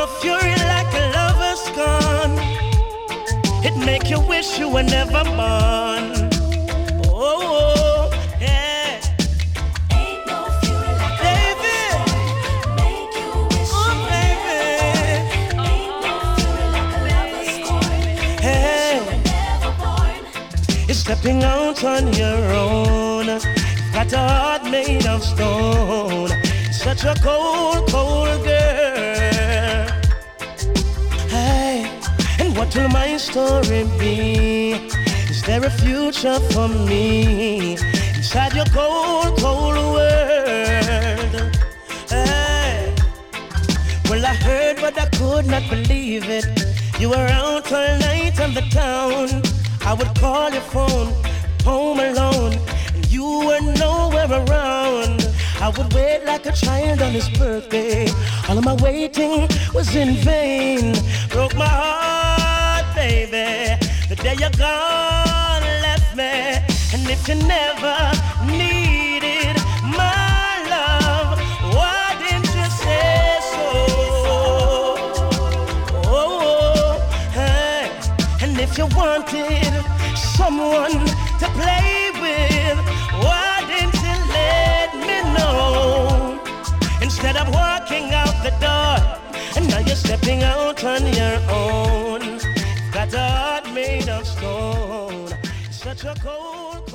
fury like a lover's gun. It make you wish you were never born. Oh, yeah. Ain't no fury like Baby. a make you wish Oh, you baby. ain't no fury like a lover's scorn. Hey. You were never born. You're stepping out on your own. You've got a heart made of stone. Such a cold, cold girl. Hey, and what will my story be? Is there a future for me inside your cold, cold world? Hey, well, I heard but I could not believe it. You were out all night on the town. I would call your phone, home alone, and you were nowhere around. I would wait like a child on his birthday. All of my waiting was in vain. Broke my heart, baby, the day you're gone, left me. And if you never needed my love, why didn't you say so? Oh, hey. And if you wanted someone to play with, why didn't you let me know? Instead of walking out the door, and now you're stepping out on your own. Got a heart made of stone, such a cold